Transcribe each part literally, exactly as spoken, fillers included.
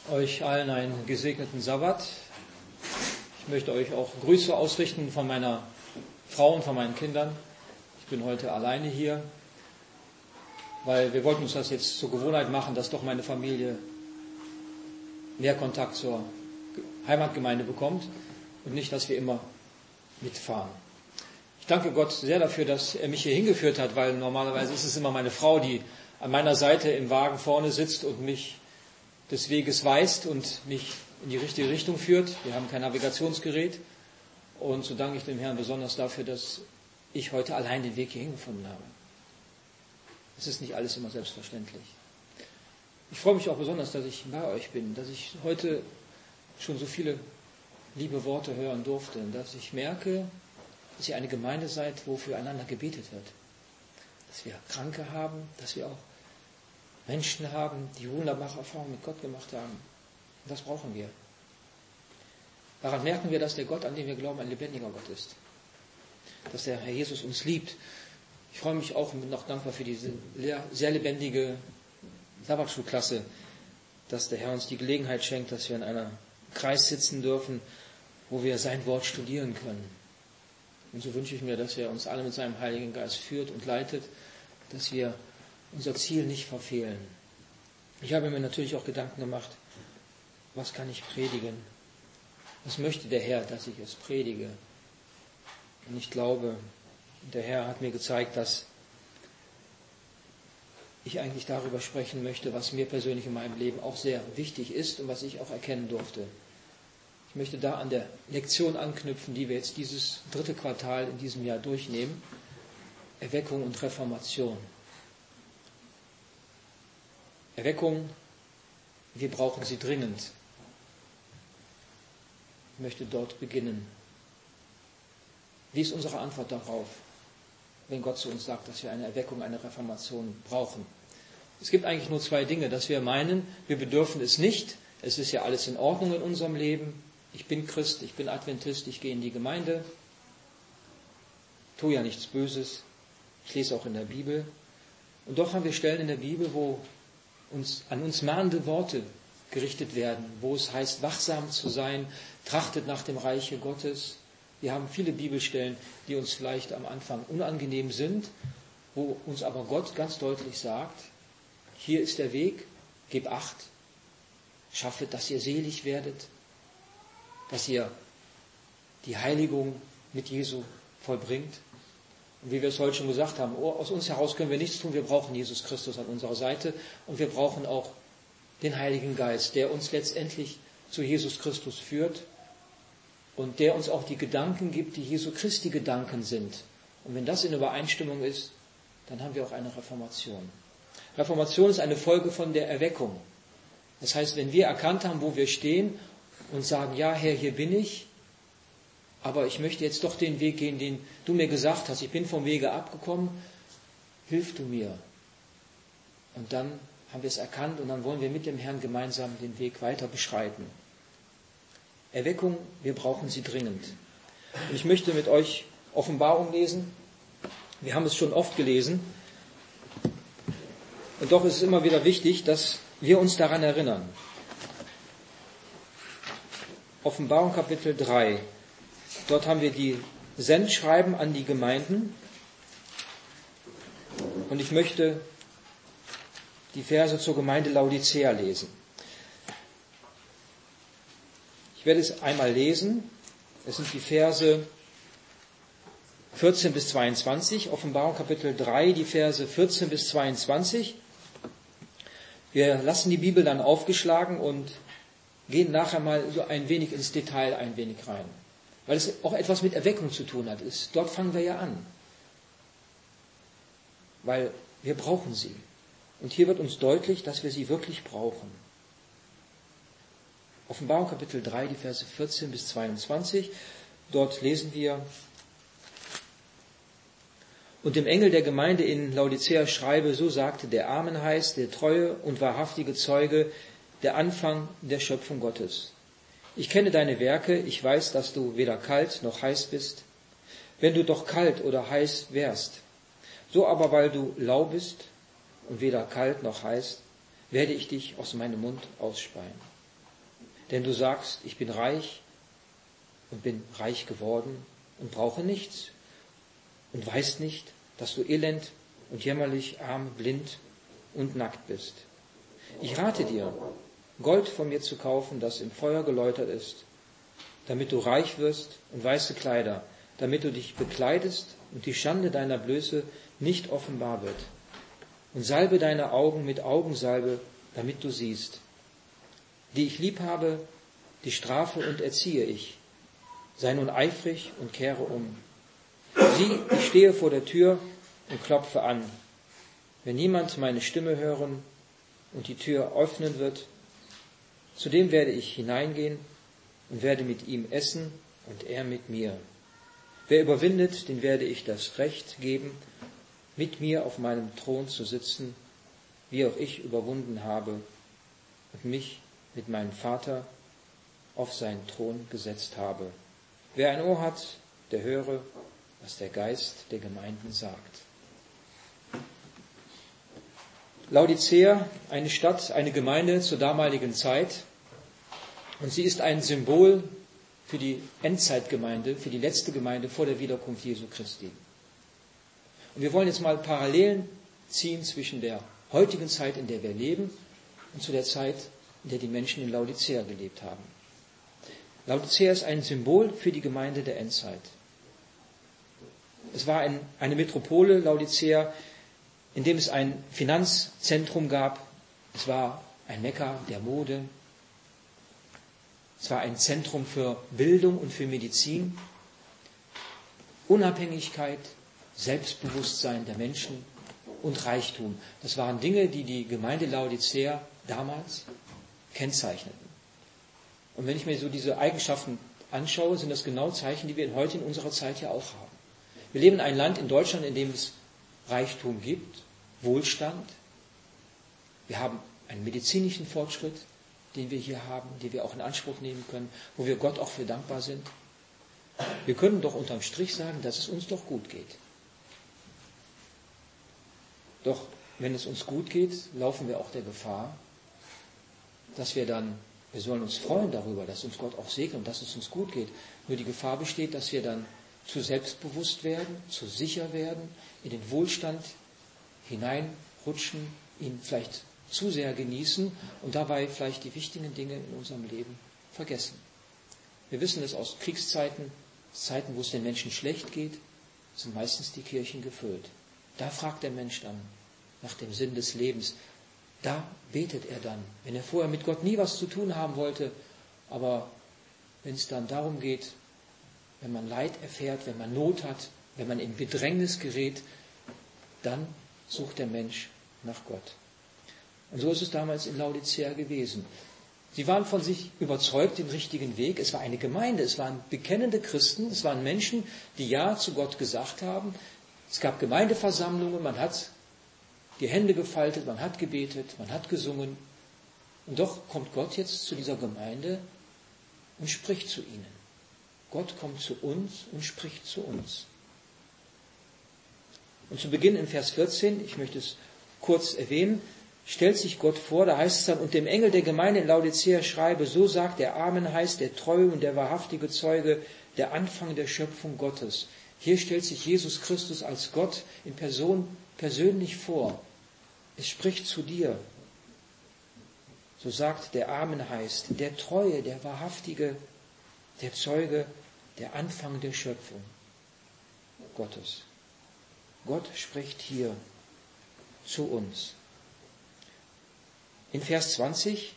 Euch allen einen gesegneten Sabbat. Ich möchte euch auch Grüße ausrichten von meiner Frau und von meinen Kindern. Ich bin heute alleine hier, weil wir wollten uns das jetzt zur Gewohnheit machen, dass doch meine Familie mehr Kontakt zur Heimatgemeinde bekommt und nicht, dass wir immer mitfahren. Ich danke Gott sehr dafür, dass er mich hier hingeführt hat, weil normalerweise ist es immer meine Frau, die an meiner Seite im Wagen vorne sitzt und mich des Weges weist und mich in die richtige Richtung führt. Wir haben kein Navigationsgerät und so danke ich dem Herrn besonders dafür, dass ich heute allein den Weg hierhin gefunden habe. Es ist nicht alles immer selbstverständlich. Ich freue mich auch besonders, dass ich bei euch bin, dass ich heute schon so viele liebe Worte hören durfte und dass ich merke, dass ihr eine Gemeinde seid, wo füreinander gebetet wird. Dass wir Kranke haben, dass wir auch Menschen haben, die wunderbare Erfahrungen mit Gott gemacht haben. Und das brauchen wir. Daran merken wir, dass der Gott, an den wir glauben, ein lebendiger Gott ist. Dass der Herr Jesus uns liebt. Ich freue mich auch und bin auch dankbar für diese sehr lebendige Sabbatschulklasse, dass der Herr uns die Gelegenheit schenkt, dass wir in einem Kreis sitzen dürfen, wo wir sein Wort studieren können. Und so wünsche ich mir, dass er uns alle mit seinem Heiligen Geist führt und leitet, dass wir unser Ziel nicht verfehlen. Ich habe mir natürlich auch Gedanken gemacht, was kann ich predigen? Was möchte der Herr, dass ich es predige? Und ich glaube, der Herr hat mir gezeigt, dass ich eigentlich darüber sprechen möchte, was mir persönlich in meinem Leben auch sehr wichtig ist und was ich auch erkennen durfte. Ich möchte da an der Lektion anknüpfen, die wir jetzt dieses dritte Quartal in diesem Jahr durchnehmen. Erweckung und Reformation. Erweckung, wir brauchen sie dringend. Ich möchte dort beginnen. Wie ist unsere Antwort darauf, wenn Gott zu uns sagt, dass wir eine Erweckung, eine Reformation brauchen? Es gibt eigentlich nur zwei Dinge, dass wir meinen, wir bedürfen es nicht. Es ist ja alles in Ordnung in unserem Leben. Ich bin Christ, ich bin Adventist, ich gehe in die Gemeinde, tue ja nichts Böses, ich lese auch in der Bibel. Und doch haben wir Stellen in der Bibel, wo uns, an uns mahnende Worte gerichtet werden, wo es heißt, wachsam zu sein, trachtet nach dem Reiche Gottes. Wir haben viele Bibelstellen, die uns vielleicht am Anfang unangenehm sind, wo uns aber Gott ganz deutlich sagt, hier ist der Weg, gib Acht, schaffet, dass ihr selig werdet, dass ihr die Heiligung mit Jesu vollbringt. Und wie wir es heute schon gesagt haben, aus uns heraus können wir nichts tun, wir brauchen Jesus Christus an unserer Seite und wir brauchen auch den Heiligen Geist, der uns letztendlich zu Jesus Christus führt und der uns auch die Gedanken gibt, die Jesu Christi Gedanken sind. Und wenn das in Übereinstimmung ist, dann haben wir auch eine Reformation. Reformation ist eine Folge von der Erweckung. Das heißt, wenn wir erkannt haben, wo wir stehen und sagen, ja Herr, hier bin ich, aber ich möchte jetzt doch den Weg gehen, den du mir gesagt hast. Ich bin vom Wege abgekommen. Hilf du mir. Und dann haben wir es erkannt und dann wollen wir mit dem Herrn gemeinsam den Weg weiter beschreiten. Erweckung, wir brauchen sie dringend. Und ich möchte mit euch Offenbarung lesen. Wir haben es schon oft gelesen. Und doch ist es immer wieder wichtig, dass wir uns daran erinnern. Offenbarung Kapitel drei. Dort haben wir die Sendschreiben an die Gemeinden. Und ich möchte die Verse zur Gemeinde Laodicea lesen. Ich werde es einmal lesen. Es sind die Verse vierzehn bis zweiundzwanzig. Offenbarung Kapitel drei, die Verse vierzehn bis zweiundzwanzig. Wir lassen die Bibel dann aufgeschlagen und gehen nachher mal so ein wenig ins Detail ein wenig rein. Weil es auch etwas mit Erweckung zu tun hat. Dort fangen wir ja an. Weil wir brauchen sie. Und hier wird uns deutlich, dass wir sie wirklich brauchen. Offenbarung Kapitel drei, die Verse vierzehn bis zweiundzwanzig. Dort lesen wir: Und dem Engel der Gemeinde in Laodicea schreibe, so sagte der Amen heißt, der treue und wahrhaftige Zeuge, der Anfang der Schöpfung Gottes. Ich kenne deine Werke, ich weiß, dass du weder kalt noch heiß bist. Wenn du doch kalt oder heiß wärst, so aber weil du lau bist und weder kalt noch heiß, werde ich dich aus meinem Mund ausspeien. Denn du sagst, ich bin reich und bin reich geworden und brauche nichts und weißt nicht, dass du elend und jämmerlich, arm, blind und nackt bist. Ich rate dir, Gold von mir zu kaufen, das im Feuer geläutert ist, damit du reich wirst, und weiße Kleider, damit du dich bekleidest und die Schande deiner Blöße nicht offenbar wird. Und salbe deine Augen mit Augensalbe, damit du siehst. Die ich lieb habe, die strafe und erziehe ich. Sei nun eifrig und kehre um. Sieh, ich stehe vor der Tür und klopfe an. Wenn jemand meine Stimme hören und die Tür öffnen wird, zu dem werde ich hineingehen und werde mit ihm essen und er mit mir. Wer überwindet, den werde ich das Recht geben, mit mir auf meinem Thron zu sitzen, wie auch ich überwunden habe und mich mit meinem Vater auf seinen Thron gesetzt habe. Wer ein Ohr hat, der höre, was der Geist der Gemeinden sagt. Laodicea, eine Stadt, eine Gemeinde zur damaligen Zeit, und sie ist ein Symbol für die Endzeitgemeinde, für die letzte Gemeinde vor der Wiederkunft Jesu Christi. Und wir wollen jetzt mal Parallelen ziehen zwischen der heutigen Zeit, in der wir leben, und zu der Zeit, in der die Menschen in Laodicea gelebt haben. Laodicea ist ein Symbol für die Gemeinde der Endzeit. Es war ein, eine Metropole, Laodicea, in dem es ein Finanzzentrum gab. Es war ein Mekka der Mode. Es war ein Zentrum für Bildung und für Medizin. Unabhängigkeit, Selbstbewusstsein der Menschen und Reichtum. Das waren Dinge, die die Gemeinde Laodicea damals kennzeichneten. Und wenn ich mir so diese Eigenschaften anschaue, sind das genau Zeichen, die wir heute in unserer Zeit ja auch haben. Wir leben in einem Land in Deutschland, in dem es Reichtum gibt, Wohlstand. Wir haben einen medizinischen Fortschritt, den wir hier haben, den wir auch in Anspruch nehmen können, wo wir Gott auch für dankbar sind. Wir können doch unterm Strich sagen, dass es uns doch gut geht. Doch wenn es uns gut geht, laufen wir auch der Gefahr, dass wir dann, wir sollen uns freuen darüber, dass uns Gott auch segnet und dass es uns gut geht. Nur die Gefahr besteht, dass wir dann zu selbstbewusst werden, zu sicher werden, in den Wohlstand hineinrutschen, ihn vielleicht zu sehr genießen und dabei vielleicht die wichtigen Dinge in unserem Leben vergessen. Wir wissen es aus Kriegszeiten, Zeiten, wo es den Menschen schlecht geht, sind meistens die Kirchen gefüllt. Da fragt der Mensch dann nach dem Sinn des Lebens. Da betet er dann, wenn er vorher mit Gott nie was zu tun haben wollte, aber wenn es dann darum geht, wenn man Leid erfährt, wenn man Not hat, wenn man in Bedrängnis gerät, dann sucht der Mensch nach Gott. Und so ist es damals in Laodicea gewesen. Sie waren von sich überzeugt, den richtigen Weg. Es war eine Gemeinde, es waren bekennende Christen, es waren Menschen, die Ja zu Gott gesagt haben. Es gab Gemeindeversammlungen, man hat die Hände gefaltet, man hat gebetet, man hat gesungen. Und doch kommt Gott jetzt zu dieser Gemeinde und spricht zu ihnen. Gott kommt zu uns und spricht zu uns. Und zu Beginn in Vers vierzehn, ich möchte es kurz erwähnen, stellt sich Gott vor, da heißt es dann, und dem Engel der Gemeinde in Laodicea schreibe, so sagt der Amen heißt, der treue und der wahrhaftige Zeuge, der Anfang der Schöpfung Gottes. Hier stellt sich Jesus Christus als Gott in Person persönlich vor. Es spricht zu dir. So sagt der Amen heißt, der treue, der wahrhaftige, der Zeuge, der Anfang der Schöpfung Gottes. Gott spricht hier zu uns. In Vers zwanzig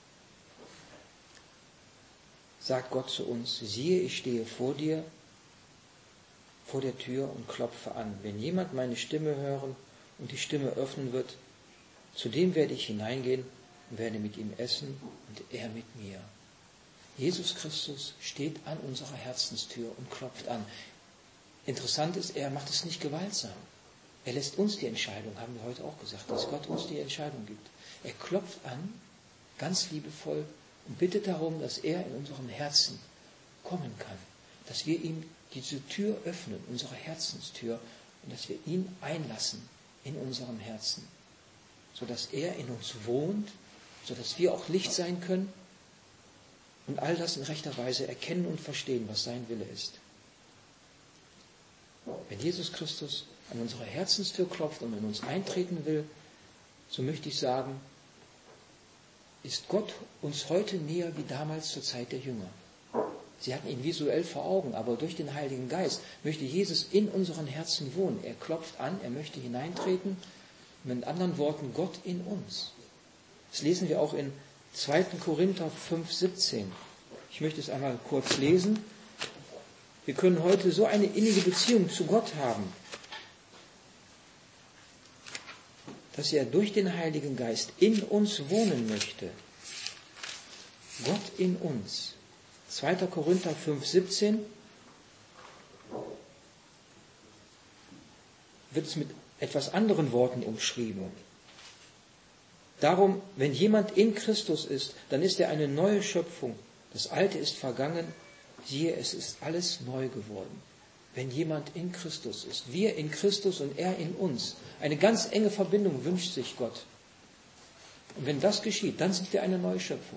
sagt Gott zu uns, siehe, ich stehe vor dir, vor der Tür und klopfe an. Wenn jemand meine Stimme hören und die Stimme öffnen wird, zu dem werde ich hineingehen und werde mit ihm essen und er mit mir. Jesus Christus steht an unserer Herzenstür und klopft an. Interessant ist, er macht es nicht gewaltsam. Er lässt uns die Entscheidung, haben wir heute auch gesagt, dass Gott uns die Entscheidung gibt. Er klopft an, ganz liebevoll, und bittet darum, dass er in unserem Herzen kommen kann. Dass wir ihm diese Tür öffnen, unsere Herzenstür, und dass wir ihn einlassen in unserem Herzen. Sodass er in uns wohnt, sodass wir auch Licht sein können und all das in rechter Weise erkennen und verstehen, was sein Wille ist. Wenn Jesus Christus an unsere Herzenstür klopft und in uns eintreten will, so möchte ich sagen, ist Gott uns heute näher wie damals zur Zeit der Jünger. Sie hatten ihn visuell vor Augen, aber durch den Heiligen Geist möchte Jesus in unseren Herzen wohnen. Er klopft an, er möchte hineintreten. Mit anderen Worten, Gott in uns. Das lesen wir auch in zweiter Korinther fünf, siebzehn. Ich möchte es einmal kurz lesen. Wir können heute so eine innige Beziehung zu Gott haben, dass er durch den Heiligen Geist in uns wohnen möchte. Gott in uns. zweiter Korinther fünf, siebzehn wird es mit etwas anderen Worten umschrieben. Darum, wenn jemand in Christus ist, dann ist er eine neue Schöpfung. Das Alte ist vergangen, siehe, es ist alles neu geworden. Wenn jemand in Christus ist, wir in Christus und er in uns. Eine ganz enge Verbindung wünscht sich Gott. Und wenn das geschieht, dann sind wir eine neue Schöpfung.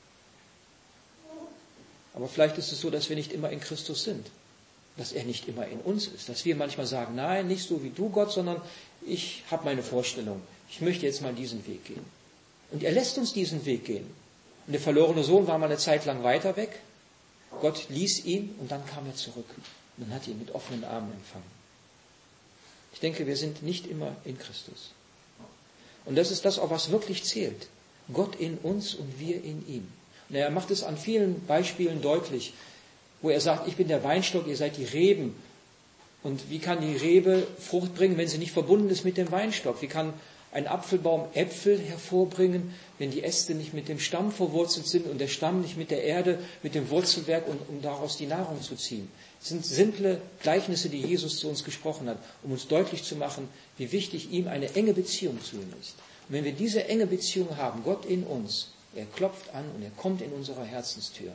Aber vielleicht ist es so, dass wir nicht immer in Christus sind. Dass er nicht immer in uns ist. Dass wir manchmal sagen, nein, nicht so wie du, Gott, sondern ich habe meine Vorstellung. Ich möchte jetzt mal diesen Weg gehen. Und er lässt uns diesen Weg gehen. Und der verlorene Sohn war mal eine Zeit lang weiter weg. Gott ließ ihn und dann kam er zurück. Und dann hat er ihn mit offenen Armen empfangen. Ich denke, wir sind nicht immer in Christus. Und das ist das auch, was wirklich zählt. Gott in uns und wir in ihm. Und er macht es an vielen Beispielen deutlich, wo er sagt, ich bin der Weinstock, ihr seid die Reben. Und wie kann die Rebe Frucht bringen, wenn sie nicht verbunden ist mit dem Weinstock? Wie kann ein Apfelbaum Äpfel hervorbringen, wenn die Äste nicht mit dem Stamm verwurzelt sind und der Stamm nicht mit der Erde, mit dem Wurzelwerk, und um daraus die Nahrung zu ziehen? Das sind simple Gleichnisse, die Jesus zu uns gesprochen hat, um uns deutlich zu machen, wie wichtig ihm eine enge Beziehung zu ihm ist. Und wenn wir diese enge Beziehung haben, Gott in uns, er klopft an und er kommt in unsere Herzenstür,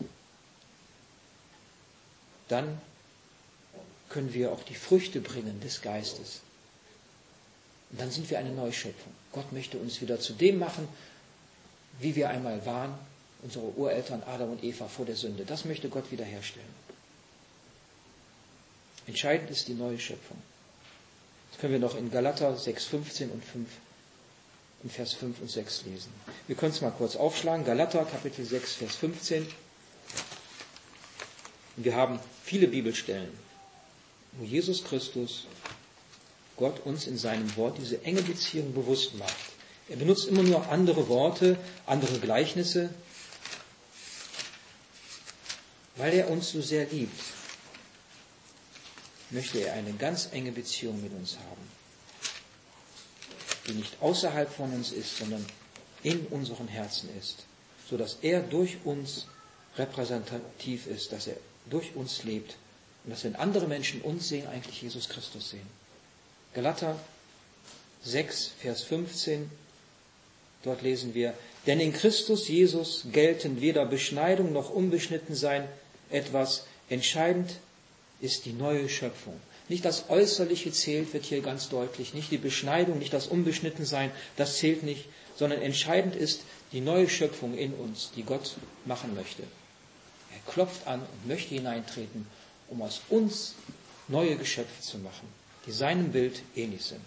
dann können wir auch die Früchte bringen des Geistes. Und dann sind wir eine Neuschöpfung. Gott möchte uns wieder zu dem machen, wie wir einmal waren, unsere Ureltern Adam und Eva vor der Sünde. Das möchte Gott wiederherstellen. Entscheidend ist die neue Schöpfung. Das können wir noch in Galater sechs, fünfzehn und fünf, in Vers fünf und sechs lesen. Wir können es mal kurz aufschlagen. Galater, Kapitel sechs, Vers fünfzehn. Und wir haben viele Bibelstellen, wo Jesus Christus, Gott uns in seinem Wort diese enge Beziehung bewusst macht. Er benutzt immer nur andere Worte, andere Gleichnisse, weil er uns so sehr liebt, möchte er eine ganz enge Beziehung mit uns haben, die nicht außerhalb von uns ist, sondern in unseren Herzen ist, sodass er durch uns repräsentativ ist, dass er durch uns lebt und dass, wenn andere Menschen uns sehen, eigentlich Jesus Christus sehen. Galater sechs, Vers fünfzehn, dort lesen wir, denn in Christus Jesus gelten weder Beschneidung noch Unbeschnittensein etwas. Entscheidend ist die neue Schöpfung. Nicht das Äußerliche zählt, wird hier ganz deutlich. Nicht die Beschneidung, nicht das Unbeschnittensein, das zählt nicht. Sondern entscheidend ist die neue Schöpfung in uns, die Gott machen möchte. Er klopft an und möchte hineintreten, um aus uns neue Geschöpfe zu machen, die seinem Bild ähnlich sind.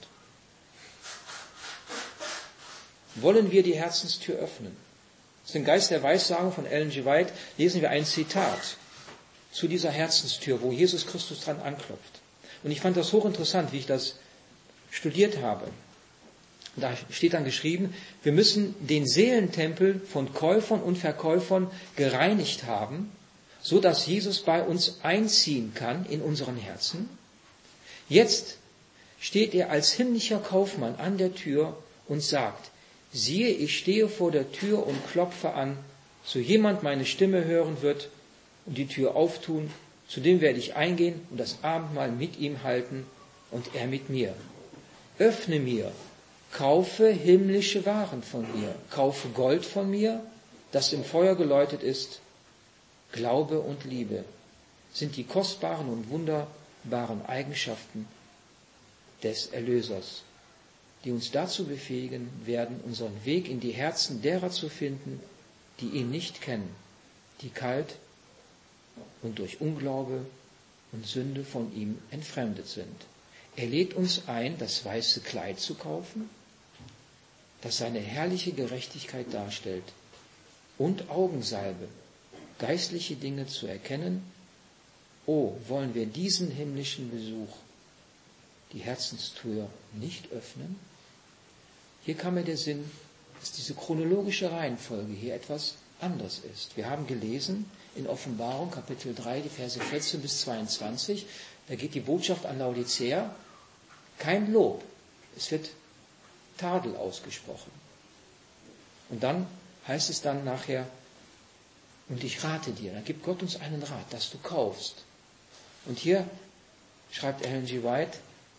Wollen wir die Herzenstür öffnen? Aus dem Geist der Weissagung von Ellen G. White lesen wir ein Zitat zu dieser Herzenstür, wo Jesus Christus dran anklopft. Und ich fand das hochinteressant, wie ich das studiert habe. Da steht dann geschrieben, wir müssen den Seelentempel von Käufern und Verkäufern gereinigt haben, so dass Jesus bei uns einziehen kann in unseren Herzen. Jetzt steht er als himmlischer Kaufmann an der Tür und sagt, siehe, ich stehe vor der Tür und klopfe an, so jemand meine Stimme hören wird und die Tür auftun, zu dem werde ich eingehen und das Abendmahl mit ihm halten und er mit mir. Öffne mir, kaufe himmlische Waren von mir, kaufe Gold von mir, das im Feuer geläutet ist. Glaube und Liebe sind die kostbaren und wunderbaren Eigenschaften des Erlösers, die uns dazu befähigen werden, unseren Weg in die Herzen derer zu finden, die ihn nicht kennen, die kalt und durch Unglaube und Sünde von ihm entfremdet sind. Er lädt uns ein, das weiße Kleid zu kaufen, das seine herrliche Gerechtigkeit darstellt, und Augensalbe, geistliche Dinge zu erkennen. Oh, wollen wir diesen himmlischen Besuch, die Herzenstür, nicht öffnen? Hier kam mir der Sinn, dass diese chronologische Reihenfolge hier etwas anders ist. Wir haben gelesen in Offenbarung Kapitel drei, die Verse vierzehn bis zweiundzwanzig, da geht die Botschaft an Laodicea, kein Lob, es wird Tadel ausgesprochen. Und dann heißt es dann nachher, und ich rate dir, dann gibt Gott uns einen Rat, dass du kaufst. Und hier schreibt Ellen G. White,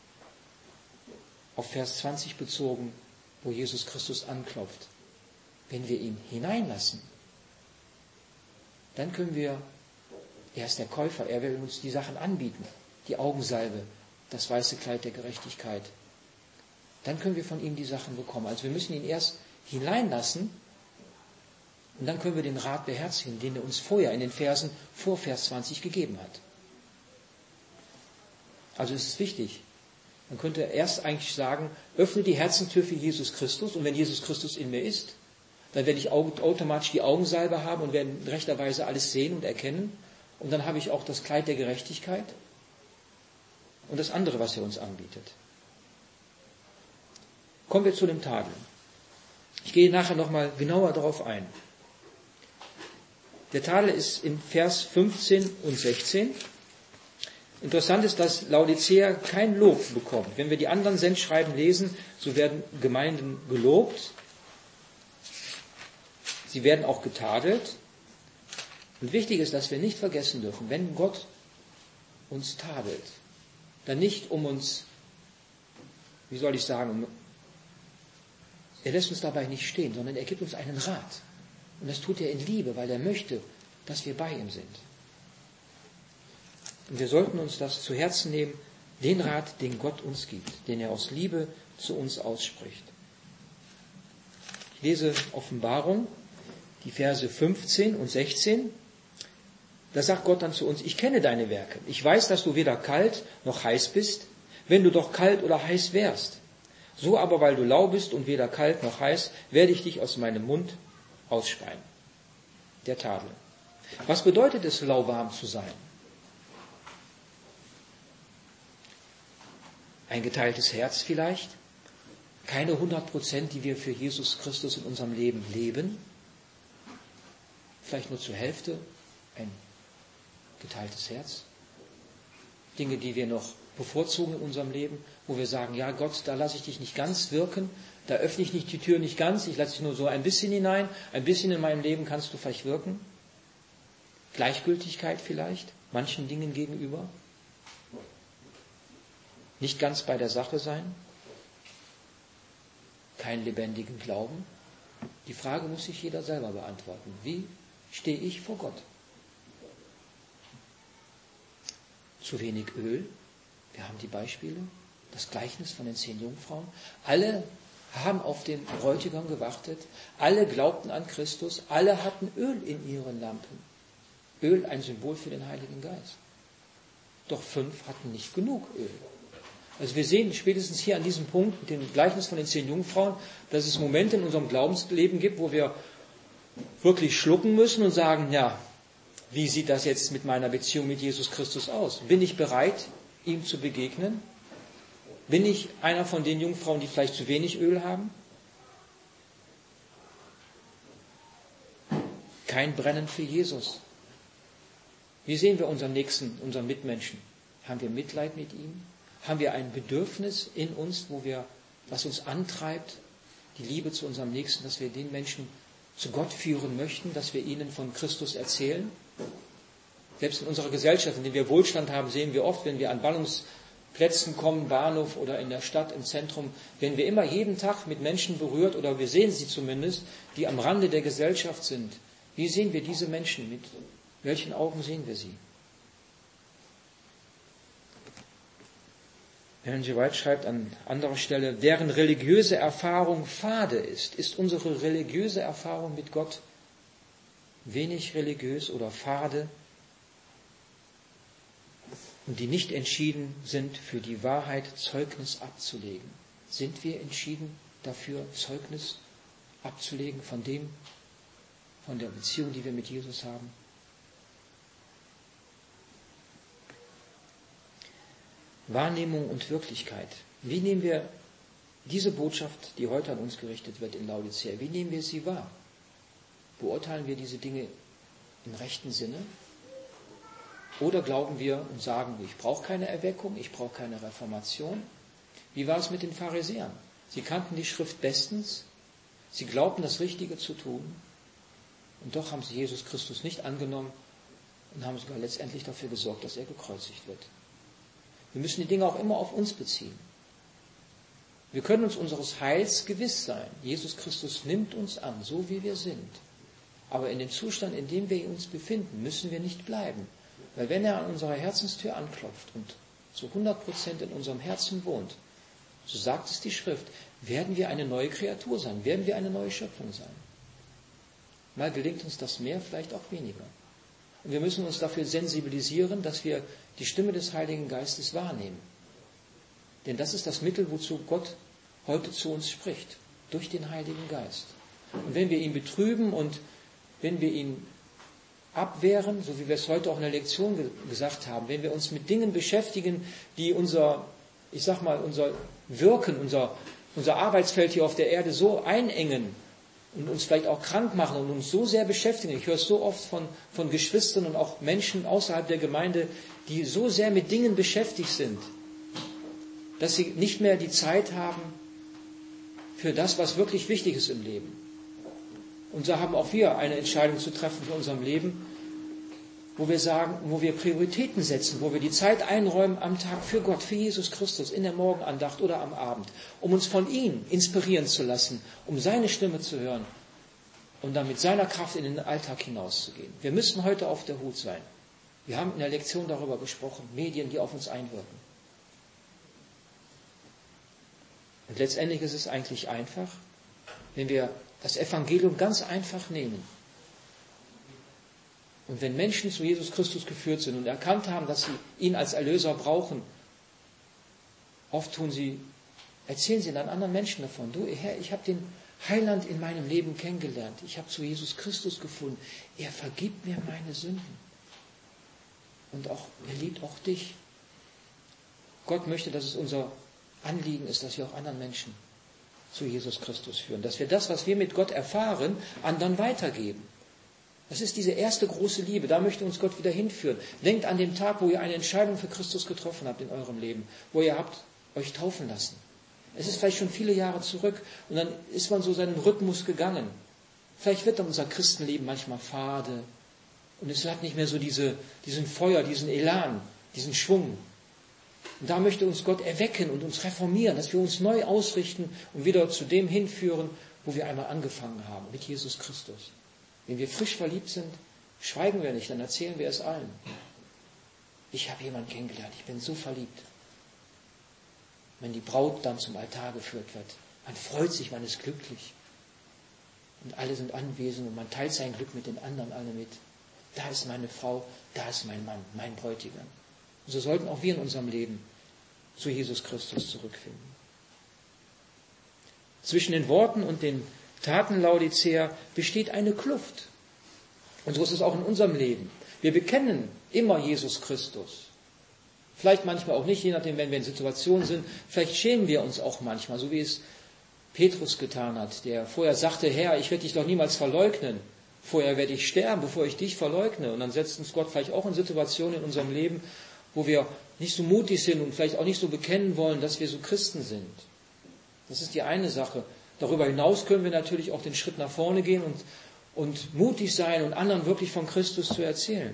auf Vers zwanzig bezogen, wo Jesus Christus anklopft. Wenn wir ihn hineinlassen, dann können wir, er ist der Käufer, er will uns die Sachen anbieten, die Augensalbe, das weiße Kleid der Gerechtigkeit. Dann können wir von ihm die Sachen bekommen. Also wir müssen ihn erst hineinlassen und dann können wir den Rat beherzigen, den er uns vorher in den Versen vor Vers zwanzig gegeben hat. Also es ist wichtig. Man könnte erst eigentlich sagen, öffne die Herzenstür für Jesus Christus, und wenn Jesus Christus in mir ist, dann werde ich automatisch die Augensalbe haben und werde in rechter Weise alles sehen und erkennen. Und dann habe ich auch das Kleid der Gerechtigkeit und das andere, was er uns anbietet. Kommen wir zu dem Tadel. Ich gehe nachher nochmal genauer darauf ein. Der Tadel ist in Vers fünfzehn und sechzehn. Interessant ist, dass Laodicea kein Lob bekommt. Wenn wir die anderen Sendschreiben lesen, so werden Gemeinden gelobt. Sie werden auch getadelt. Und wichtig ist, dass wir nicht vergessen dürfen, wenn Gott uns tadelt, dann nicht um uns, wie soll ich sagen, um, er lässt uns dabei nicht stehen, sondern er gibt uns einen Rat. Und das tut er in Liebe, weil er möchte, dass wir bei ihm sind. Und wir sollten uns das zu Herzen nehmen, den Rat, den Gott uns gibt, den er aus Liebe zu uns ausspricht. Ich lese Offenbarung, die Verse fünfzehn und sechzehn. Da sagt Gott dann zu uns, ich kenne deine Werke. Ich weiß, dass du weder kalt noch heiß bist, wenn du doch kalt oder heiß wärst. So aber, weil du lau bist und weder kalt noch heiß, werde ich dich aus meinem Mund ausspeien. Der Tadel. Was bedeutet es, lauwarm zu sein? Ein geteiltes Herz vielleicht? Keine hundert Prozent, die wir für Jesus Christus in unserem Leben leben? Vielleicht nur zur Hälfte ein geteiltes Herz? Dinge, die wir noch bevorzugen in unserem Leben, wo wir sagen, ja Gott, da lasse ich dich nicht ganz wirken, da öffne ich nicht die Tür nicht ganz, ich lasse dich nur so ein bisschen hinein, ein bisschen in meinem Leben kannst du vielleicht wirken. Gleichgültigkeit vielleicht, manchen Dingen gegenüber. Nicht ganz bei der Sache sein. Keinen lebendigen Glauben. Die Frage muss sich jeder selber beantworten. Wie stehe ich vor Gott? Zu wenig Öl. Wir haben die Beispiele. Das Gleichnis von den zehn Jungfrauen. Alle haben auf den Bräutigam gewartet. Alle glaubten an Christus. Alle hatten Öl in ihren Lampen. Öl, ein Symbol für den Heiligen Geist. Doch fünf hatten nicht genug Öl. Also wir sehen spätestens hier an diesem Punkt, mit dem Gleichnis von den zehn Jungfrauen, dass es Momente in unserem Glaubensleben gibt, wo wir wirklich schlucken müssen und sagen, ja, wie sieht das jetzt mit meiner Beziehung mit Jesus Christus aus? Bin ich bereit, ihm zu begegnen? Bin ich einer von den Jungfrauen, die vielleicht zu wenig Öl haben? Kein Brennen für Jesus. Wie sehen wir unseren Nächsten, unseren Mitmenschen? Haben wir Mitleid mit ihm? Haben wir ein Bedürfnis in uns, wo wir, was uns antreibt, die Liebe zu unserem Nächsten, dass wir den Menschen zu Gott führen möchten, dass wir ihnen von Christus erzählen? Selbst in unserer Gesellschaft, in der wir Wohlstand haben, sehen wir oft, wenn wir an Ballungsplätzen kommen, Bahnhof oder in der Stadt, im Zentrum, werden wir immer jeden Tag mit Menschen berührt, oder wir sehen sie zumindest, die am Rande der Gesellschaft sind. Wie sehen wir diese Menschen? Mit welchen Augen sehen wir sie? Ellen G. White schreibt an anderer Stelle, deren religiöse Erfahrung fade ist, ist unsere religiöse Erfahrung mit Gott wenig religiös oder fade und die nicht entschieden sind, für die Wahrheit Zeugnis abzulegen. Sind wir entschieden dafür, Zeugnis abzulegen von dem, von der Beziehung, die wir mit Jesus haben? Wahrnehmung und Wirklichkeit. Wie nehmen wir diese Botschaft, die heute an uns gerichtet wird in Laodicea, wie nehmen wir sie wahr? Beurteilen wir diese Dinge im rechten Sinne? Oder glauben wir und sagen, ich brauche keine Erweckung, ich brauche keine Reformation? Wie war es mit den Pharisäern? Sie kannten die Schrift bestens, sie glaubten, das Richtige zu tun, und doch haben sie Jesus Christus nicht angenommen und haben sogar letztendlich dafür gesorgt, dass er gekreuzigt wird. Wir müssen die Dinge auch immer auf uns beziehen. Wir können uns unseres Heils gewiss sein. Jesus Christus nimmt uns an, so wie wir sind. Aber in dem Zustand, in dem wir uns befinden, müssen wir nicht bleiben. Weil wenn er an unserer Herzenstür anklopft und zu hundert Prozent in unserem Herzen wohnt, so sagt es die Schrift, werden wir eine neue Kreatur sein, werden wir eine neue Schöpfung sein. Mal gelingt uns das mehr, vielleicht auch weniger. Und wir müssen uns dafür sensibilisieren, dass wir die Stimme des Heiligen Geistes wahrnehmen. Denn das ist das Mittel, wozu Gott heute zu uns spricht, durch den Heiligen Geist. Und wenn wir ihn betrüben und wenn wir ihn abwehren, so wie wir es heute auch in der Lektion ge- gesagt haben, wenn wir uns mit Dingen beschäftigen, die unser, ich sag mal, unser Wirken, unser, unser Arbeitsfeld hier auf der Erde so einengen und uns vielleicht auch krank machen und uns so sehr beschäftigen. Ich höre es so oft von, von Geschwistern und auch Menschen außerhalb der Gemeinde, die so sehr mit Dingen beschäftigt sind, dass sie nicht mehr die Zeit haben für das, was wirklich wichtig ist im Leben. Und so haben auch wir eine Entscheidung zu treffen für unserem Leben, wo wir sagen, wo wir Prioritäten setzen, wo wir die Zeit einräumen am Tag für Gott, für Jesus Christus, in der Morgenandacht oder am Abend, um uns von ihm inspirieren zu lassen, um seine Stimme zu hören und dann mit seiner Kraft in den Alltag hinauszugehen. Wir müssen heute auf der Hut sein. Wir haben in der Lektion darüber gesprochen, Medien, die auf uns einwirken. Und letztendlich ist es eigentlich einfach, wenn wir das Evangelium ganz einfach nehmen. Und wenn Menschen zu Jesus Christus geführt sind und erkannt haben, dass sie ihn als Erlöser brauchen, oft tun sie, erzählen sie dann anderen Menschen davon. Du, Herr, ich habe den Heiland in meinem Leben kennengelernt. Ich habe zu Jesus Christus gefunden. Er vergibt mir meine Sünden. Und auch, er liebt auch dich. Gott möchte, dass es unser Anliegen ist, dass wir auch anderen Menschen zu Jesus Christus führen. Dass wir das, was wir mit Gott erfahren, anderen weitergeben. Das ist diese erste große Liebe. Da möchte uns Gott wieder hinführen. Denkt an den Tag, wo ihr eine Entscheidung für Christus getroffen habt in eurem Leben. Wo ihr habt euch taufen lassen. Es ist vielleicht schon viele Jahre zurück. Und dann ist man so seinen Rhythmus gegangen. Vielleicht wird dann unser Christenleben manchmal fade. Und es hat nicht mehr so diese, diesen Feuer, diesen Elan, diesen Schwung. Und da möchte uns Gott erwecken und uns reformieren, dass wir uns neu ausrichten und wieder zu dem hinführen, wo wir einmal angefangen haben, mit Jesus Christus. Wenn wir frisch verliebt sind, schweigen wir nicht, dann erzählen wir es allen. Ich habe jemanden kennengelernt, ich bin so verliebt. Wenn die Braut dann zum Altar geführt wird, man freut sich, man ist glücklich. Und alle sind anwesend und man teilt sein Glück mit den anderen alle mit. Da ist meine Frau, da ist mein Mann, mein Bräutigam. Und so sollten auch wir in unserem Leben zu Jesus Christus zurückfinden. Zwischen den Worten und den Taten Laodicea besteht eine Kluft. Und so ist es auch in unserem Leben. Wir bekennen immer Jesus Christus. Vielleicht manchmal auch nicht, je nachdem, wenn wir in Situationen sind. Vielleicht schämen wir uns auch manchmal, so wie es Petrus getan hat, der vorher sagte, Herr, ich werde dich doch niemals verleugnen. Vorher werde ich sterben, bevor ich dich verleugne. Und dann setzt uns Gott vielleicht auch in Situationen in unserem Leben, wo wir nicht so mutig sind und vielleicht auch nicht so bekennen wollen, dass wir so Christen sind. Das ist die eine Sache. Darüber hinaus können wir natürlich auch den Schritt nach vorne gehen und, und mutig sein und anderen wirklich von Christus zu erzählen.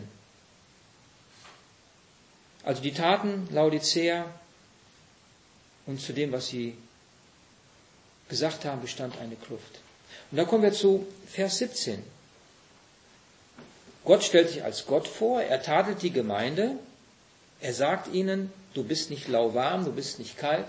Also die Taten Laodicea und zu dem, was sie gesagt haben, bestand eine Kluft. Und da kommen wir zu Vers siebzehn. Gott stellt sich als Gott vor, er tadelt die Gemeinde, er sagt ihnen, du bist nicht lauwarm, du bist nicht kalt.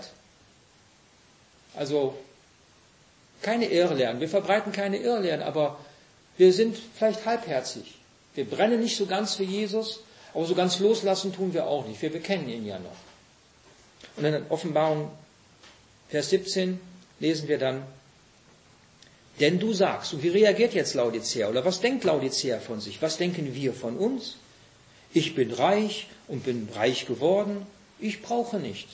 Also keine Irrlehren, wir verbreiten keine Irrlehren, aber Wir sind vielleicht halbherzig. Wir brennen nicht so ganz für Jesus, aber so ganz loslassen tun wir auch nicht. Wir bekennen ihn ja noch. Und in der Offenbarung, Vers siebzehn, lesen wir dann, denn du sagst, und wie reagiert jetzt Laodicea? Oder was denkt Laodicea von sich? Was denken wir von uns? Ich bin reich und bin reich geworden. Ich brauche nichts.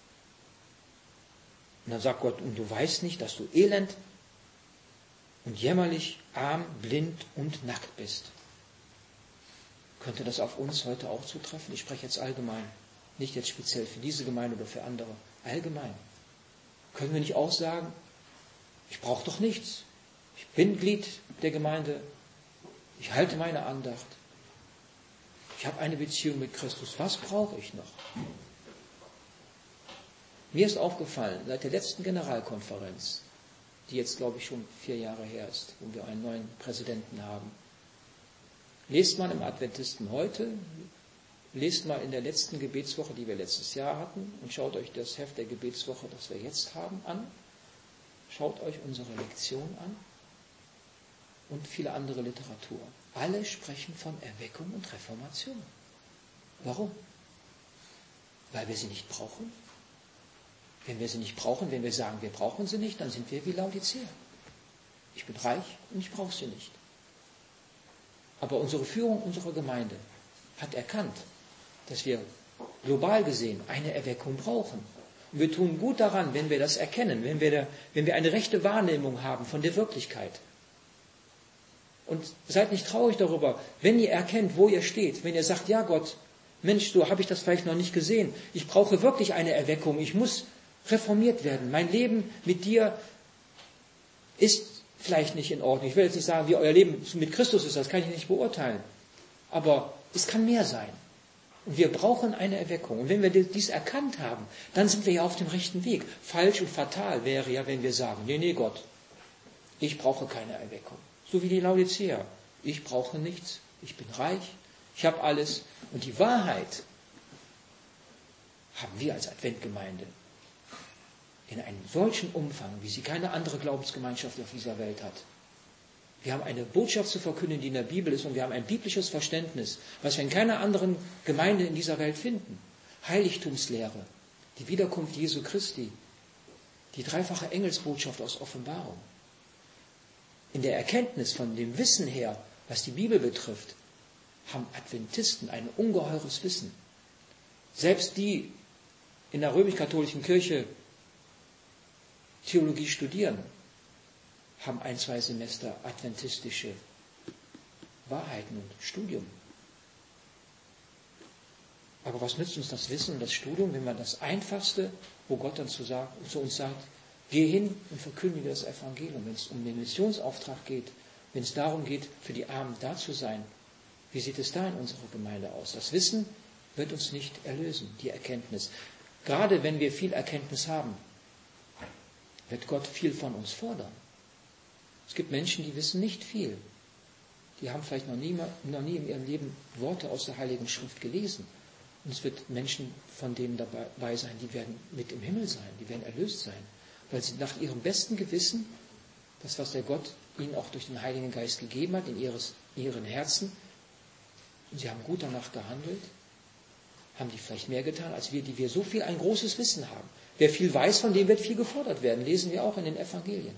Und dann sagt Gott, und du weißt nicht, dass du elend und jämmerlich, arm, blind und nackt bist. Könnte das auf uns heute auch zutreffen? Ich spreche jetzt allgemein. Nicht jetzt speziell für diese Gemeinde oder für andere. Allgemein. Können wir nicht auch sagen, ich brauche doch nichts. Ich bin Glied der Gemeinde. Ich halte meine Andacht. Ich habe eine Beziehung mit Christus. Was brauche ich noch? Mir ist aufgefallen, seit der letzten Generalkonferenz, die jetzt, glaube ich, schon vier Jahre her ist, wo wir einen neuen Präsidenten haben, lest man im Adventisten heute, lest mal in der letzten Gebetswoche, die wir letztes Jahr hatten, und schaut euch das Heft der Gebetswoche, das wir jetzt haben, an. Schaut euch unsere Lektion an und viele andere Literatur. Alle sprechen von Erweckung und Reformation. Warum? Weil wir sie nicht brauchen. Wenn wir sie nicht brauchen, wenn wir sagen, wir brauchen sie nicht, dann sind wir wie Laodicea. Ich bin reich und ich brauche sie nicht. Aber unsere Führung unserer Gemeinde hat erkannt, dass wir global gesehen eine Erweckung brauchen. Und wir tun gut daran, wenn wir das erkennen, wenn wir, da, wenn wir eine rechte Wahrnehmung haben von der Wirklichkeit. Und seid nicht traurig darüber, wenn ihr erkennt, wo ihr steht, wenn ihr sagt, ja Gott, Mensch, so habe ich das vielleicht noch nicht gesehen. Ich brauche wirklich eine Erweckung. Ich muss reformiert werden. Mein Leben mit dir ist vielleicht nicht in Ordnung. Ich will jetzt nicht sagen, wie euer Leben mit Christus ist, das kann ich nicht beurteilen. Aber es kann mehr sein. Und wir brauchen eine Erweckung. Und wenn wir dies erkannt haben, dann sind wir ja auf dem rechten Weg. Falsch und fatal wäre ja, wenn wir sagen, nee, nee, Gott, ich brauche keine Erweckung. So wie die Laodicea. Ich brauche nichts. Ich bin reich. Ich habe alles. Und die Wahrheit haben wir als Adventgemeinde in einem solchen Umfang, wie sie keine andere Glaubensgemeinschaft auf dieser Welt hat. Wir haben eine Botschaft zu verkünden, die in der Bibel ist, und wir haben ein biblisches Verständnis, was wir in keiner anderen Gemeinde in dieser Welt finden. Heiligtumslehre, die Wiederkunft Jesu Christi, die dreifache Engelsbotschaft aus Offenbarung. In der Erkenntnis von dem Wissen her, was die Bibel betrifft, haben Adventisten ein ungeheures Wissen. Selbst die in der römisch-katholischen Kirche Theologie studieren, haben ein, zwei Semester adventistische Wahrheiten und Studium. Aber was nützt uns das Wissen und das Studium, wenn man das Einfachste, wo Gott dann zu, sagen, zu uns sagt, geh hin und verkündige das Evangelium, wenn es um den Missionsauftrag geht, wenn es darum geht, für die Armen da zu sein. Wie sieht es da in unserer Gemeinde aus? Das Wissen wird uns nicht erlösen, die Erkenntnis. Gerade wenn wir viel Erkenntnis haben, wird Gott viel von uns fordern. Es gibt Menschen, die wissen nicht viel. Die haben vielleicht noch nie, noch nie in ihrem Leben Worte aus der Heiligen Schrift gelesen. Und es wird Menschen von denen dabei sein, die werden mit im Himmel sein, die werden erlöst sein. Weil sie nach ihrem besten Gewissen, das was der Gott ihnen auch durch den Heiligen Geist gegeben hat, in, ihres, in ihren Herzen, und sie haben gut danach gehandelt, haben die vielleicht mehr getan, als wir, die wir so viel ein großes Wissen haben. Wer viel weiß, von dem wird viel gefordert werden. Lesen wir auch in den Evangelien.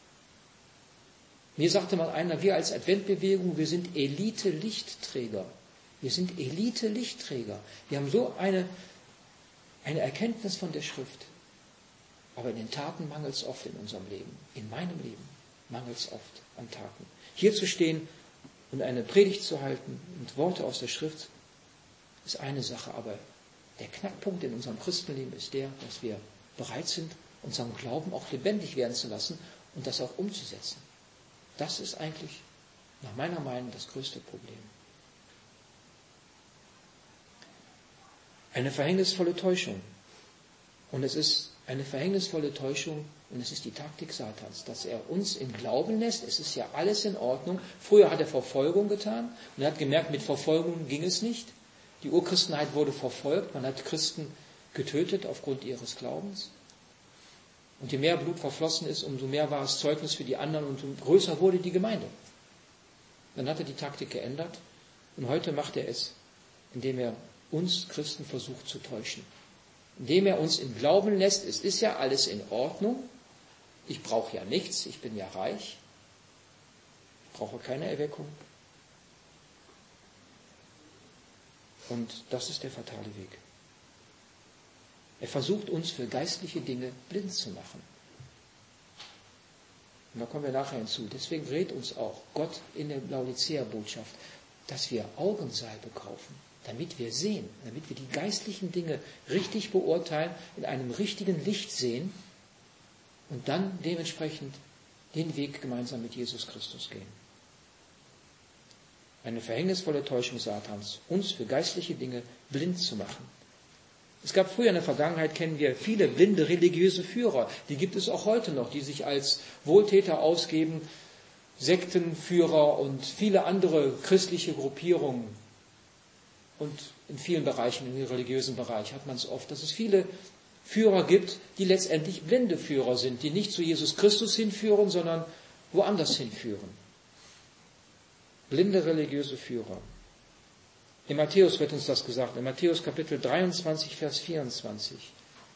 Mir sagte mal einer, wir als Adventbewegung, wir sind Elite-Lichtträger. Wir sind Elite-Lichtträger. Wir haben so eine, eine Erkenntnis von der Schrift. Aber in den Taten mangelt es oft in unserem Leben. In meinem Leben mangelt es oft an Taten. Hier zu stehen und eine Predigt zu halten und Worte aus der Schrift ist eine Sache, aber der Knackpunkt in unserem Christenleben ist der, dass wir bereit sind, unseren Glauben auch lebendig werden zu lassen und das auch umzusetzen. Das ist eigentlich nach meiner Meinung das größte Problem. Eine verhängnisvolle Täuschung. Und es ist eine verhängnisvolle Täuschung und es ist die Taktik Satans, dass er uns im Glauben lässt, es ist ja alles in Ordnung. Früher hat er Verfolgung getan und er hat gemerkt, mit Verfolgung ging es nicht. Die Urchristenheit wurde verfolgt, man hat Christen getötet aufgrund ihres Glaubens. Und je mehr Blut verflossen ist, umso mehr war es Zeugnis für die anderen und umso größer wurde die Gemeinde. Dann hat er die Taktik geändert und heute macht er es, indem er uns Christen versucht zu täuschen. Indem er uns im Glauben lässt, es ist ja alles in Ordnung, ich brauche ja nichts, ich bin ja reich, ich brauche keine Erweckung. Und das ist der fatale Weg. Er versucht uns für geistliche Dinge blind zu machen. Und da kommen wir nachher hinzu. Deswegen rät uns auch Gott in der Laodicea-Botschaft, dass wir Augensalbe kaufen, damit wir sehen, damit wir die geistlichen Dinge richtig beurteilen, in einem richtigen Licht sehen und dann dementsprechend den Weg gemeinsam mit Jesus Christus gehen. Eine verhängnisvolle Täuschung Satans, uns für geistliche Dinge blind zu machen. Es gab früher in der Vergangenheit, kennen wir viele blinde religiöse Führer, die gibt es auch heute noch, die sich als Wohltäter ausgeben, Sektenführer und viele andere christliche Gruppierungen. Und in vielen Bereichen, im religiösen Bereich hat man es oft, dass es viele Führer gibt, die letztendlich blinde Führer sind, die nicht zu Jesus Christus hinführen, sondern woanders hinführen. Blinde religiöse Führer. In Matthäus wird uns das gesagt, in Matthäus Kapitel dreiundzwanzig, Vers vierundzwanzig.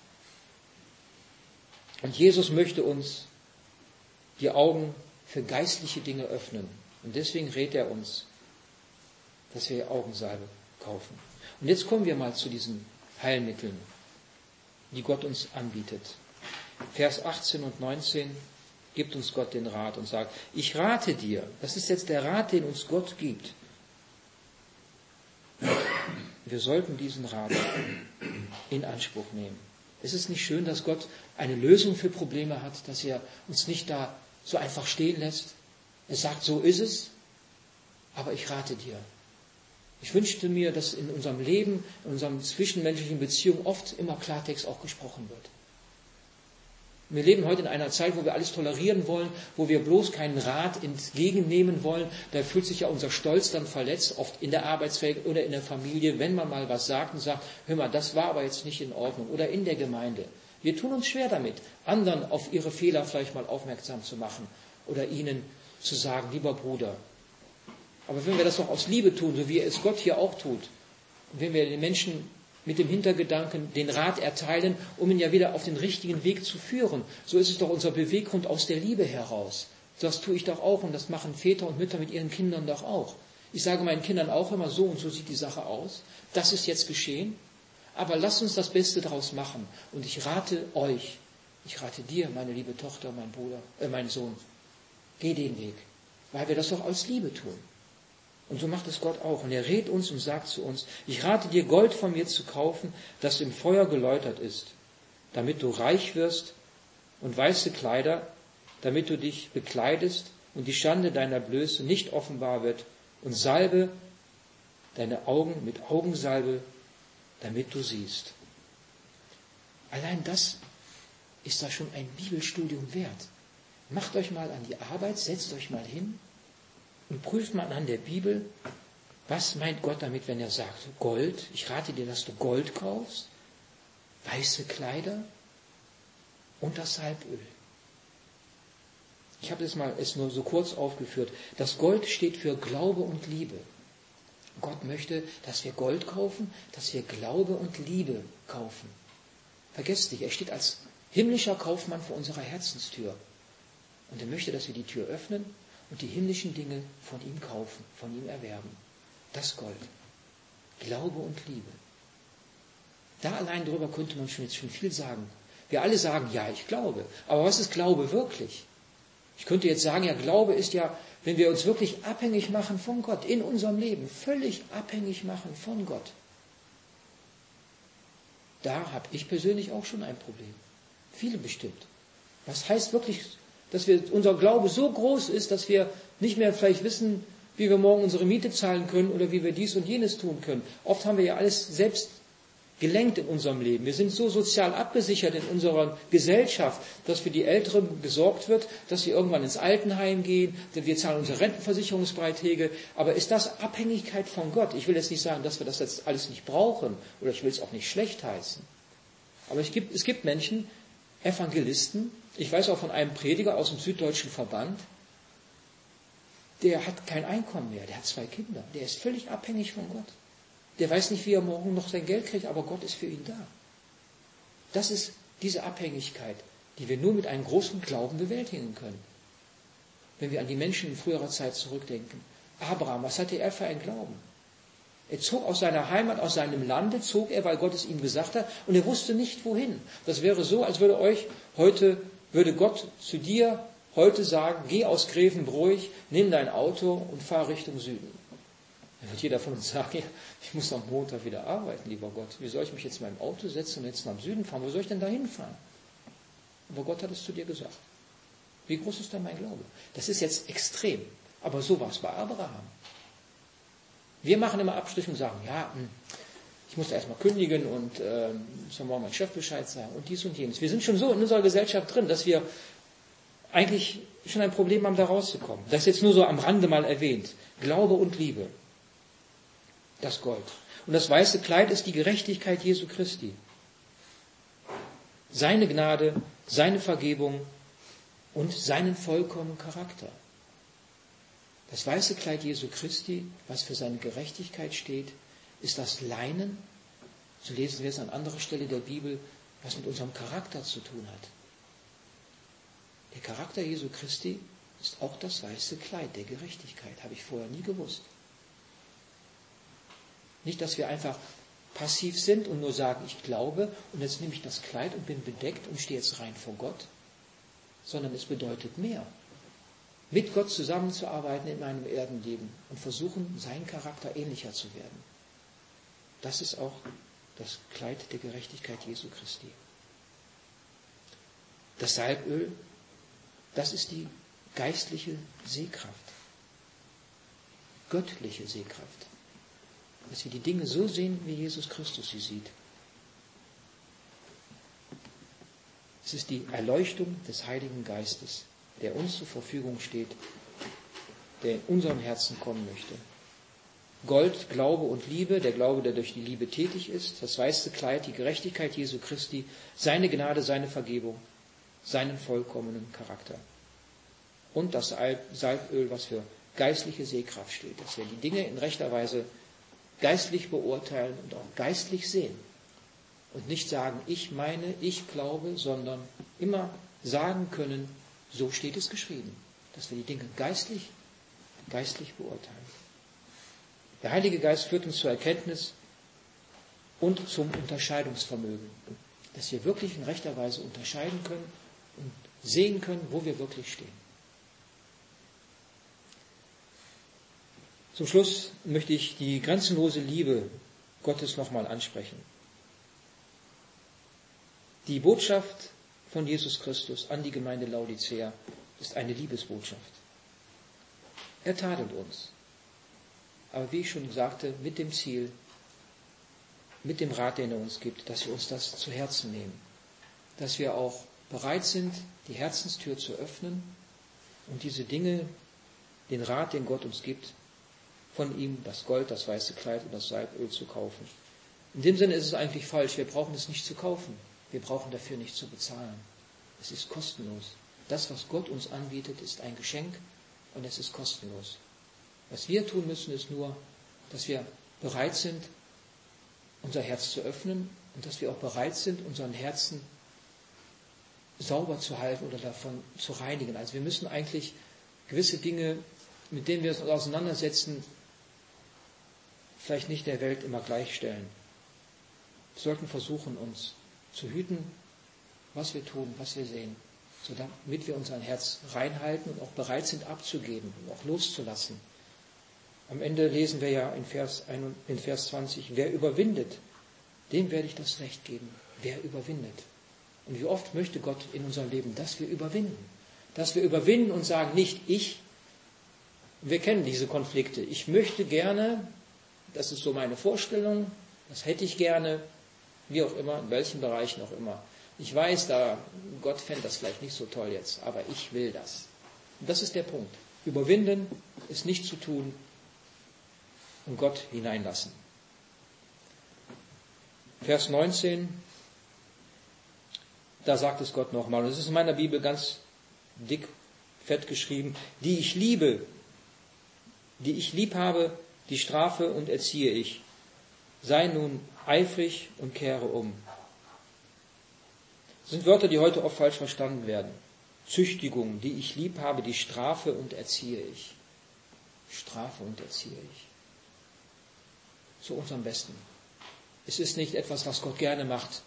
Und Jesus möchte uns die Augen für geistliche Dinge öffnen. Und deswegen rät er uns, dass wir Augensalbe kaufen. Und jetzt kommen wir mal zu diesen Heilmitteln, die Gott uns anbietet. Vers achtzehn und neunzehn gibt uns Gott den Rat und sagt, ich rate dir, das ist jetzt der Rat, den uns Gott gibt. Wir sollten diesen Rat in Anspruch nehmen. Es ist nicht schön, dass Gott eine Lösung für Probleme hat, dass er uns nicht da so einfach stehen lässt. Er sagt, so ist es, aber ich rate dir. Ich wünschte mir, dass in unserem Leben, in unseren zwischenmenschlichen Beziehungen oft immer Klartext auch gesprochen wird. Wir leben heute in einer Zeit, wo wir alles tolerieren wollen, wo wir bloß keinen Rat entgegennehmen wollen. Da fühlt sich ja unser Stolz dann verletzt, oft in der Arbeitswelt oder in der Familie, wenn man mal was sagt und sagt, hör mal, das war aber jetzt nicht in Ordnung. Oder in der Gemeinde. Wir tun uns schwer damit, anderen auf ihre Fehler vielleicht mal aufmerksam zu machen oder ihnen zu sagen, lieber Bruder. Aber wenn wir das doch aus Liebe tun, so wie es Gott hier auch tut, und wenn wir den Menschen mit dem Hintergedanken den Rat erteilen, um ihn ja wieder auf den richtigen Weg zu führen. So ist es doch unser Beweggrund aus der Liebe heraus. Das tue ich doch auch und das machen Väter und Mütter mit ihren Kindern doch auch. Ich sage meinen Kindern auch immer, so und so sieht die Sache aus. Das ist jetzt geschehen. Aber lasst uns das Beste daraus machen. Und ich rate euch, ich rate dir, meine liebe Tochter, mein Bruder, äh, mein Sohn, geh den Weg. Weil wir das doch aus Liebe tun. Und so macht es Gott auch. Und er rät uns und sagt zu uns, ich rate dir, Gold von mir zu kaufen, das im Feuer geläutert ist, damit du reich wirst, und weiße Kleider, damit du dich bekleidest und die Schande deiner Blöße nicht offenbar wird, und salbe deine Augen mit Augensalbe, damit du siehst. Allein das ist da schon ein Bibelstudium wert. Macht euch mal an die Arbeit, setzt euch mal hin und prüft mal an der Bibel, was meint Gott damit, wenn er sagt, Gold, ich rate dir, dass du Gold kaufst, weiße Kleider und das Salböl. Ich habe das mal es nur so kurz aufgeführt. Das Gold steht für Glaube und Liebe. Gott möchte, dass wir Gold kaufen, dass wir Glaube und Liebe kaufen. Vergesst nicht, er steht als himmlischer Kaufmann vor unserer Herzenstür. Und er möchte, dass wir die Tür öffnen und die himmlischen Dinge von ihm kaufen, von ihm erwerben. Das Gold. Glaube und Liebe. Da allein drüber könnte man schon jetzt schon viel sagen. Wir alle sagen, ja, ich glaube. Aber was ist Glaube wirklich? Ich könnte jetzt sagen, ja, Glaube ist ja, wenn wir uns wirklich abhängig machen von Gott, in unserem Leben, völlig abhängig machen von Gott. Da habe ich persönlich auch schon ein Problem. Viele bestimmt. Was heißt wirklich, dass wir, unser Glaube so groß ist, dass wir nicht mehr vielleicht wissen, wie wir morgen unsere Miete zahlen können oder wie wir dies und jenes tun können. Oft haben wir ja alles selbst gelenkt in unserem Leben. Wir sind so sozial abgesichert in unserer Gesellschaft, dass für die Älteren gesorgt wird, dass sie irgendwann ins Altenheim gehen, denn wir zahlen unsere Rentenversicherungsbeiträge. Aber ist das Abhängigkeit von Gott? Ich will jetzt nicht sagen, dass wir das jetzt alles nicht brauchen oder ich will es auch nicht schlecht heißen. Aber es gibt, es gibt Menschen, Evangelisten, ich weiß auch von einem Prediger aus dem Süddeutschen Verband, der hat kein Einkommen mehr, der hat zwei Kinder, der ist völlig abhängig von Gott. Der weiß nicht, wie er morgen noch sein Geld kriegt, aber Gott ist für ihn da. Das ist diese Abhängigkeit, die wir nur mit einem großen Glauben bewältigen können. Wenn wir an die Menschen in früherer Zeit zurückdenken. Abraham, was hatte er für einen Glauben? Er zog aus seiner Heimat, aus seinem Lande, zog er, weil Gott es ihm gesagt hat, und er wusste nicht, wohin. Das wäre so, als würde euch heute, würde Gott zu dir heute sagen, geh aus Grevenbroich, nimm dein Auto und fahr Richtung Süden. Dann wird jeder von uns sagen, ja, ich muss am Montag wieder arbeiten, lieber Gott. Wie soll ich mich jetzt in meinem Auto setzen und jetzt nach Süden fahren? Wo soll ich denn da hinfahren? Aber Gott hat es zu dir gesagt. Wie groß ist denn mein Glaube? Das ist jetzt extrem. Aber so war es bei Abraham. Wir machen immer Abstriche und sagen, ja, ich muss da erstmal kündigen und äh, soll morgen mein Chef Bescheid sagen und dies und jenes. Wir sind schon so in unserer Gesellschaft drin, dass wir eigentlich schon ein Problem haben, da rauszukommen. Das ist jetzt nur so am Rande mal erwähnt. Glaube und Liebe. Das Gold. Und das weiße Kleid ist die Gerechtigkeit Jesu Christi. Seine Gnade, seine Vergebung und seinen vollkommenen Charakter. Das weiße Kleid Jesu Christi, was für seine Gerechtigkeit steht, ist das Leinen, so lesen wir es an anderer Stelle der Bibel, was mit unserem Charakter zu tun hat. Der Charakter Jesu Christi ist auch das weiße Kleid der Gerechtigkeit, habe ich vorher nie gewusst. Nicht, dass wir einfach passiv sind und nur sagen, ich glaube und jetzt nehme ich das Kleid und bin bedeckt und stehe jetzt rein vor Gott, sondern es bedeutet mehr. Mit Gott zusammenzuarbeiten in meinem Erdenleben und versuchen, seinen Charakter ähnlicher zu werden. Das ist auch das Kleid der Gerechtigkeit Jesu Christi. Das Salböl, das ist die geistliche Sehkraft. Göttliche Sehkraft. Dass wir die Dinge so sehen, wie Jesus Christus sie sieht. Es ist die Erleuchtung des Heiligen Geistes, der uns zur Verfügung steht, der in unserem Herzen kommen möchte. Gold, Glaube und Liebe, der Glaube, der durch die Liebe tätig ist, das weiße Kleid, die Gerechtigkeit Jesu Christi, seine Gnade, seine Vergebung, seinen vollkommenen Charakter. Und das Salböl, was für geistliche Sehkraft steht, dass wir die Dinge in rechter Weise geistlich beurteilen und auch geistlich sehen. Und nicht sagen, ich meine, ich glaube, sondern immer sagen können, so steht es geschrieben, dass wir die Dinge geistlich, geistlich beurteilen. Der Heilige Geist führt uns zur Erkenntnis und zum Unterscheidungsvermögen, dass wir wirklich in rechter Weise unterscheiden können und sehen können, wo wir wirklich stehen. Zum Schluss möchte ich die grenzenlose Liebe Gottes nochmal ansprechen. Die Botschaft von Jesus Christus an die Gemeinde Laodicea ist eine Liebesbotschaft. Er tadelt uns. Aber wie ich schon sagte, mit dem Ziel, mit dem Rat, den er uns gibt, dass wir uns das zu Herzen nehmen. Dass wir auch bereit sind, die Herzenstür zu öffnen und diese Dinge, den Rat, den Gott uns gibt, von ihm das Gold, das weiße Kleid und das Salböl zu kaufen. In dem Sinne ist es eigentlich falsch. Wir brauchen es nicht zu kaufen. Wir brauchen dafür nicht zu bezahlen. Es ist kostenlos. Das, was Gott uns anbietet, ist ein Geschenk und es ist kostenlos. Was wir tun müssen, ist nur, dass wir bereit sind, unser Herz zu öffnen und dass wir auch bereit sind, unseren Herzen sauber zu halten oder davon zu reinigen. Also wir müssen eigentlich gewisse Dinge, mit denen wir uns auseinandersetzen, vielleicht nicht der Welt immer gleichstellen. Wir sollten versuchen, uns zu hüten, was wir tun, was wir sehen, so damit wir unser Herz reinhalten und auch bereit sind abzugeben und auch loszulassen. Am Ende lesen wir ja in Vers, in Vers zwanzig, wer überwindet, dem werde ich das Recht geben. Wer überwindet? Und wie oft möchte Gott in unserem Leben, dass wir überwinden. Dass wir überwinden und sagen, nicht ich. Wir kennen diese Konflikte. Ich möchte gerne, das ist so meine Vorstellung, das hätte ich gerne, wie auch immer, in welchen Bereichen auch immer. Ich weiß, da Gott fände das vielleicht nicht so toll jetzt, aber ich will das. Und das ist der Punkt. Überwinden ist nicht zu tun und Gott hineinlassen. Vers neunzehn, da sagt es Gott nochmal, und es ist in meiner Bibel ganz dick, fett geschrieben, die ich liebe, die ich lieb habe, die strafe und erziehe ich. Sei nun eifrig und kehre um. Das sind Wörter, die heute oft falsch verstanden werden. Züchtigung, die ich lieb habe, die strafe und erziehe ich. Strafe und erziehe ich. Zu unserem Besten. Es ist nicht etwas, was Gott gerne macht.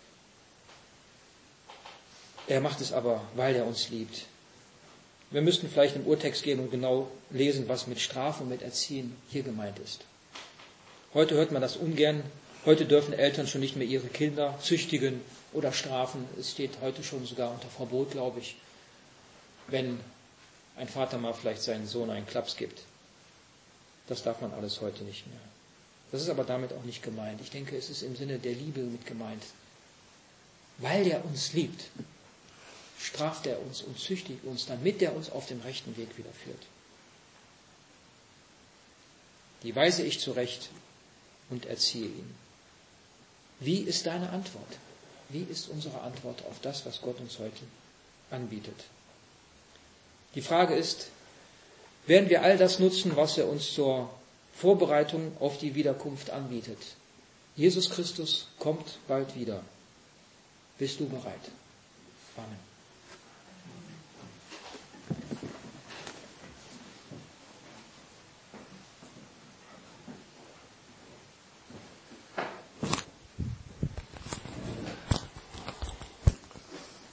Er macht es aber, weil er uns liebt. Wir müssten vielleicht im Urtext gehen und genau lesen, was mit Strafe und mit Erziehen hier gemeint ist. Heute hört man das ungern. Heute dürfen Eltern schon nicht mehr ihre Kinder züchtigen oder strafen. Es steht heute schon sogar unter Verbot, glaube ich, wenn ein Vater mal vielleicht seinen Sohn einen Klaps gibt. Das darf man alles heute nicht mehr. Das ist aber damit auch nicht gemeint. Ich denke, es ist im Sinne der Liebe mit gemeint. Weil er uns liebt, straft er uns und züchtigt uns, damit er uns auf dem rechten Weg wieder führt. Die weise ich zurecht und erziehe ihn. Wie ist deine Antwort? Wie ist unsere Antwort auf das, was Gott uns heute anbietet? Die Frage ist, werden wir all das nutzen, was er uns zur Vorbereitung auf die Wiederkunft anbietet? Jesus Christus kommt bald wieder. Bist du bereit? Amen.